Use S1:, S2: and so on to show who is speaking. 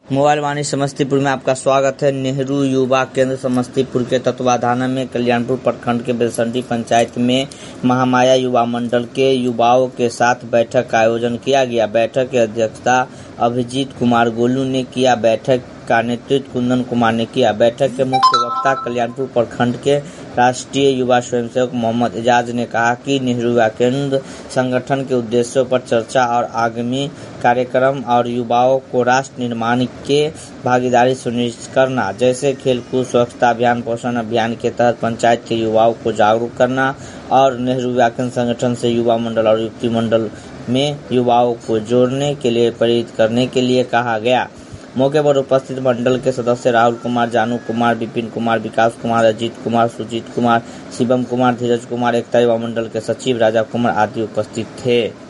S1: Mobile वाणी समस्तीपुर में आपका स्वागत है। नेहरू युवा केंद्र समस्तीपुर के तत्वाधान में कल्याणपुर प्रखंड के बेलसंडी पंचायत में महामाया युवा मंडल के युवाओं के साथ बैठक का आयोजन किया गया। बैठक की अध्यक्षता अभिजीत कुमार गोलू ने किया। बैठक का नेतृत्व कुंदन कुमार ने किया। बैठक के मुख्य वक्ता कल्याणपुर प्रखंड के राष्ट्रीय युवा स्वयंसेवक मोहम्मद एजाज ने कहा कि नेहरू युवा केंद्र संगठन के उद्देश्यों पर चर्चा और आगामी कार्यक्रम और युवाओं को राष्ट्र निर्माण के भागीदारी सुनिश्चित करना, जैसे खेलकूद, स्वच्छता अभियान, पोषण अभियान के तहत पंचायत के युवाओं को जागरूक करना और नेहरू युवा केंद्र संगठन से युवा मंडल और युवती मंडल में युवाओं को जोड़ने के लिए प्रेरित करने के लिए कहा गया। मौके पर उपस्थित मंडल के सदस्य राहुल कुमार, जानू कुमार, विपिन कुमार, विकास कुमार, अजीत कुमार, सुजीत कुमार, शिवम कुमार, धीरज कुमार, एकता युवा मंडल के सचिव राजा कुमार आदि उपस्थित थे।